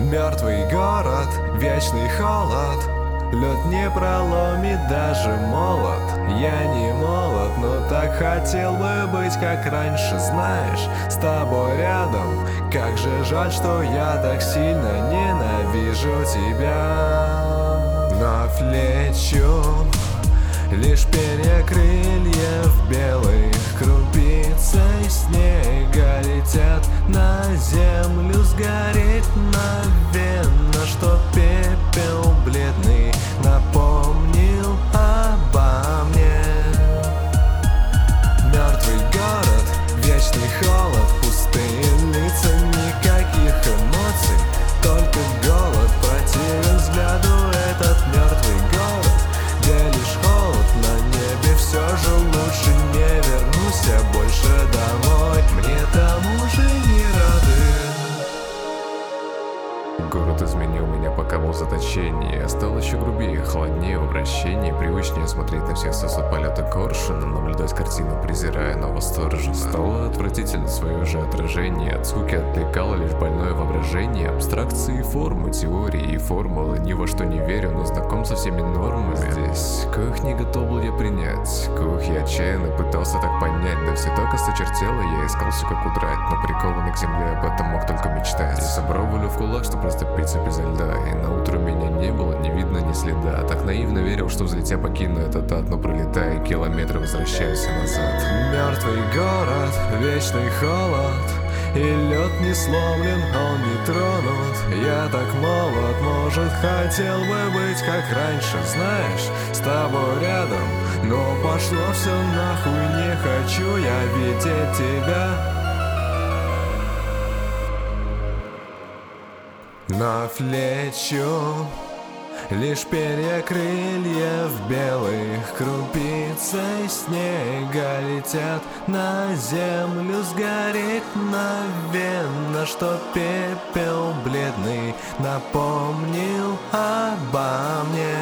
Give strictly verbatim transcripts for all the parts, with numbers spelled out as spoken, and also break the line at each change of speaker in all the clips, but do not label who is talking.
Мертвый город, вечный холод, лед не проломит даже молот. Я не молод, но так хотел бы быть, как раньше. Знаешь, с тобой рядом, как же жаль, что я так сильно ненавижу тебя. Навлечу лишь перья крыльев белых, крупицей снега летят на землю, сгореть мгновенно, что пепел бледный напомнил обо мне. Мертвый город, вечный холод, пустые лица, никаких эмоций, только голод противен взгляду. Этот мертвый город, где лишь холод на небе, все же лучше не вернусь я больше домой, мне там уже не рады.
Город изменил меня, пока был в заточении. Я стал еще грубее, холоднее в обращении, привычнее смотреть на всех со полета коршуна, наблюдать картину, презирая, но восторженно. Стало отвратительно свое же отражение, от скуки отвлекало лишь больное воображение. Абстракции, формы, теории и формулы, ни во что не верю, но знаком со всеми нормами. Здесь, коих не готов был я принять, коих я отчаянно пытался так понять, да все так осточертело, я искал все как удрать, но прикованный к земле об этом мог только мечтать. Я собрал волю в кулак, что просто питься безо льда, и на утро меня не было, не видно ни следа. Так наивно верил, что взлетя покину этот ад, но пролетая километры, возвращаюсь назад.
Мертвый город, вечный холод, и лед не сломлен, он не тронут. Я так молод, может, хотел бы быть как раньше, знаешь, с тобой рядом, но пошло все нахуй, не хочу я видеть тебя. Навлечу лишь перья крыльев белых, крупицей снега летят на землю, сгореть мгновенно, что пепел бледный напомнил обо мне.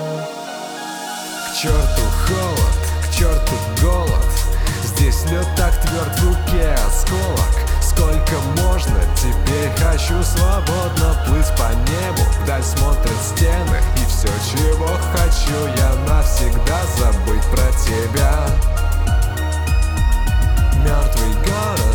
К черту холод, к черту голод, здесь лед так тверд, в руке осколок. Сколько можно, теперь хочу свободно плыть по небу, вдаль смотрят стены, и все, чего хочу, я навсегда забыть про тебя. Мертвый город,